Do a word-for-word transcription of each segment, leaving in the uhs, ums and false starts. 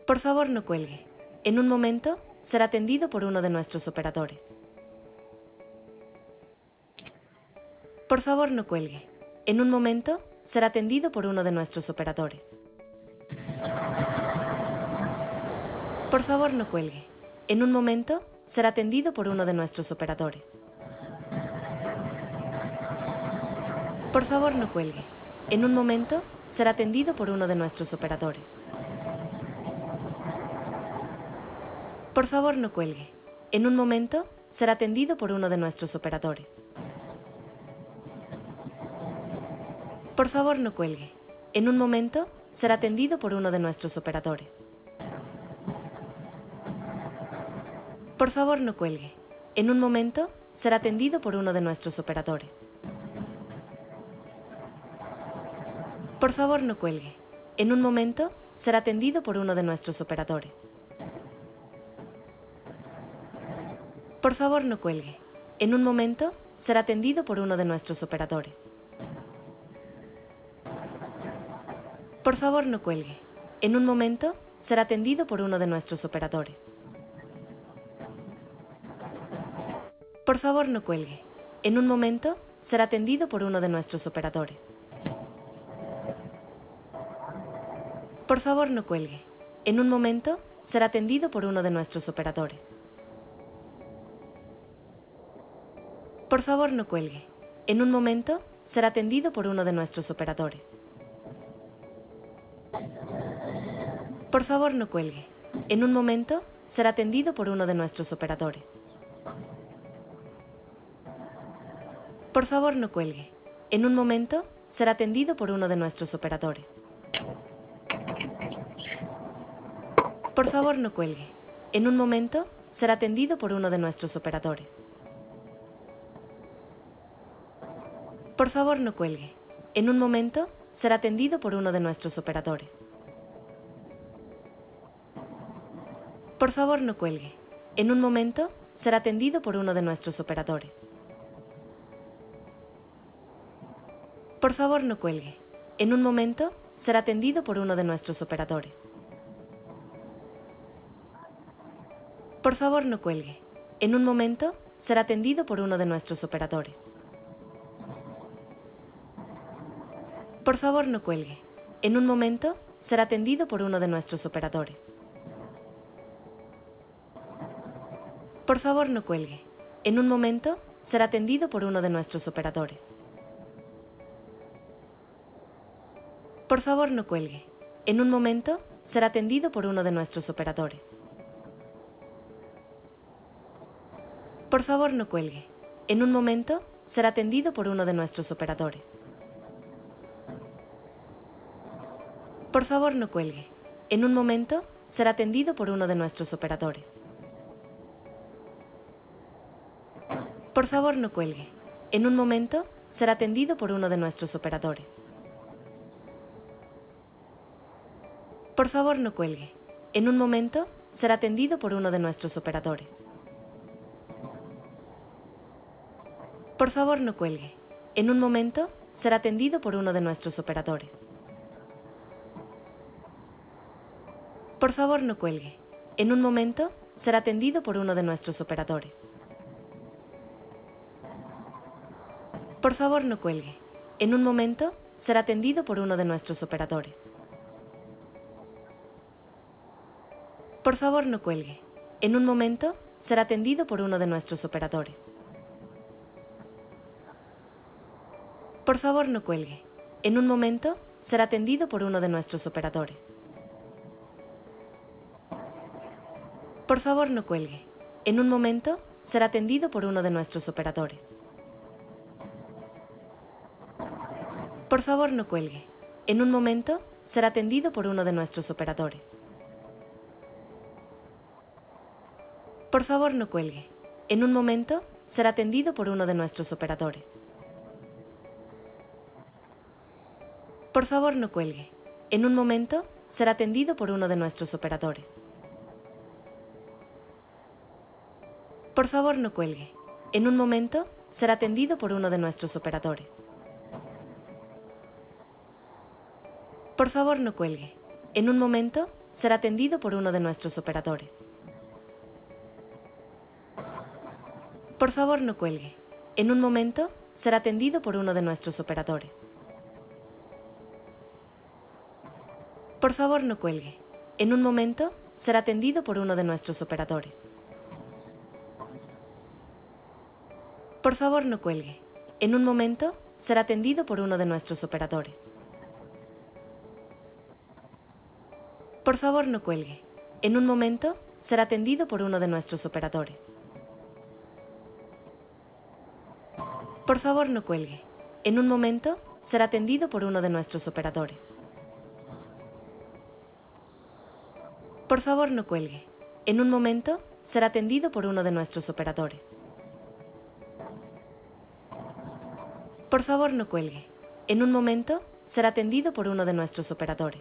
Por favor, no cuelgue. En un momento, será atendido por uno de nuestros operadores. Por favor, no cuelgue. En un momento, será atendido por uno de nuestros operadores. Por favor, no cuelgue. En un momento, será atendido por uno de nuestros operadores. Por favor, no cuelgue. En un momento, será atendido por uno de nuestros operadores. Por favor, no cuelgue. En un momento, será atendido por uno de nuestros operadores. Por favor, no cuelgue. En un momento, será atendido por uno de nuestros operadores. Por favor, no cuelgue. En un momento, será atendido por uno de nuestros operadores. Por favor, no cuelgue. En un momento, será atendido por uno de nuestros operadores. Por favor, no cuelgue. En un momento, será atendido por uno de nuestros operadores. Por favor, no cuelgue. En un momento, será atendido por uno de nuestros operadores. Por favor, no cuelgue. En un momento, será atendido por uno de nuestros operadores. Por favor, no cuelgue. En un momento, será atendido por uno de nuestros operadores. Por favor, no cuelgue. En un momento, será atendido por uno de nuestros operadores. Por favor, no cuelgue. En un momento, será atendido por uno de nuestros operadores. Por favor, no cuelgue. En un momento, será atendido por uno de nuestros operadores. Por favor, no cuelgue. En un momento, será atendido por uno de nuestros operadores. Por favor, no cuelgue. En un momento, será atendido por uno de nuestros operadores. Por favor, no cuelgue. En un momento, será atendido por uno de nuestros operadores. Por favor, no cuelgue. En un momento, será atendido por uno de nuestros operadores. Por favor, no cuelgue. En un momento, será atendido por uno de nuestros operadores. Por favor, no cuelgue. En un momento, será atendido por uno de nuestros operadores. Por favor, no cuelgue. En un momento, será atendido por uno de nuestros operadores. Por favor, no cuelgue. En un momento, será atendido por uno de nuestros operadores. Por favor, no cuelgue. En un momento, será atendido por uno de nuestros operadores. Por favor, no cuelgue. En un momento, será atendido por uno de nuestros operadores. Por favor, no cuelgue. En un momento, será atendido por uno de nuestros operadores. Por favor, no cuelgue. En un momento, será atendido por uno de nuestros operadores. Por favor, no cuelgue. En un momento, será atendido por uno de nuestros operadores. Por favor, no cuelgue. En un momento, será atendido por uno de nuestros operadores. Por favor, no cuelgue. En un momento, será atendido por uno de nuestros operadores. Por favor, no cuelgue. En un momento, será atendido por uno de nuestros operadores. Por favor, no cuelgue. En un momento, será atendido por uno de nuestros operadores. Por favor, no cuelgue. En un momento, será atendido por uno de nuestros operadores. Por favor, no cuelgue. En un momento, será atendido por uno de nuestros operadores. Por favor, no cuelgue. En un momento, será atendido por uno de nuestros operadores. Por favor, no cuelgue. En un momento, será atendido por uno de nuestros operadores. Por favor, no cuelgue. En un momento, será atendido por uno de nuestros operadores. Por favor, no cuelgue. En un momento, será atendido por uno de nuestros operadores. Por favor, no cuelgue. En un momento, será atendido por uno de nuestros operadores. Por favor, no cuelgue. En un momento, será atendido por uno de nuestros operadores. Por favor, no cuelgue. En un momento, será atendido por uno de nuestros operadores. Por favor, no cuelgue. En un momento, será atendido por uno de nuestros operadores. Por favor, no cuelgue. En un momento, será atendido por uno de nuestros operadores. Por favor, no cuelgue. En un momento, será atendido por uno de nuestros operadores. Por favor, no cuelgue. En un momento, será atendido por uno de nuestros operadores.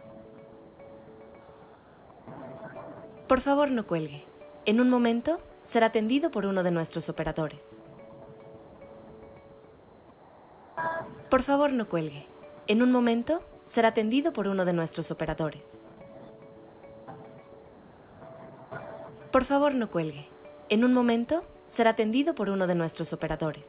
Por favor, no cuelgue. En un momento, será atendido por uno de nuestros operadores. Por favor, no cuelgue. En un momento, será atendido por uno de nuestros operadores. Por favor, no cuelgue. En un momento, será atendido por uno de nuestros operadores.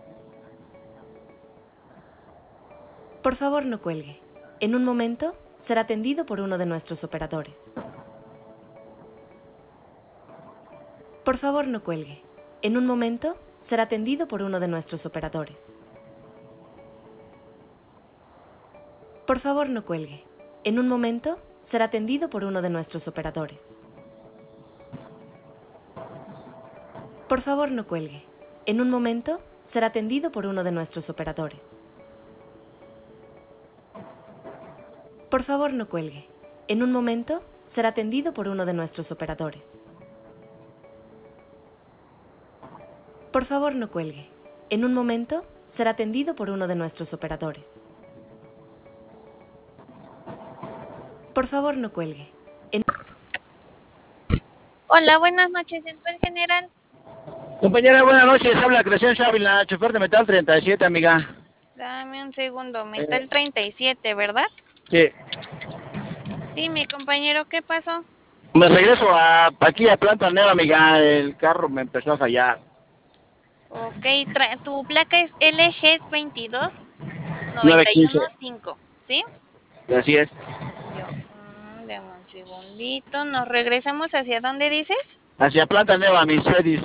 Por favor, no cuelgue. En un momento, será atendido por uno de nuestros operadores. Por favor, no cuelgue. En un momento, será atendido por uno de nuestros operadores. Por favor, no cuelgue. En un momento, será atendido por uno de nuestros operadores. Por favor, no cuelgue. En un momento, será atendido por uno de nuestros operadores. Por favor, no cuelgue. En un momento, será atendido por uno de nuestros operadores. Por favor, no cuelgue. En un momento, será atendido por uno de nuestros operadores. Por favor, no cuelgue. En... Hola, buenas noches, ¿entró el general? Compañera, buenas noches. Habla Crescencio Ávila, chofer de Metal treinta y siete, amiga. Dame un segundo, Metal treinta y siete, ¿verdad? Sí. Sí, mi compañero, ¿qué pasó? Me regreso a aquí a Planta Nueva, amiga. El carro me empezó a fallar. Ok, tu placa es L G veintidós nueve noventa y quince. uno cinco, ¿sí? Así es. Yo, mm, dame un segundito, ¿nos regresamos hacia dónde dices? Hacia Planta Nueva, mis Freddy's.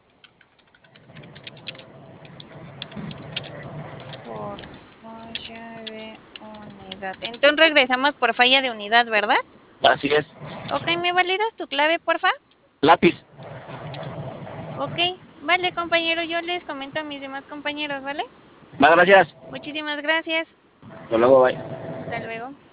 Por falla de unidad. Entonces regresamos por falla de unidad, ¿verdad? Así es. Ok, ¿me validas tu clave, porfa? Lápiz. Ok, vale, compañero, yo les comento a mis demás compañeros, ¿vale? Más gracias. Muchísimas gracias. Hasta luego, bye. Hasta luego.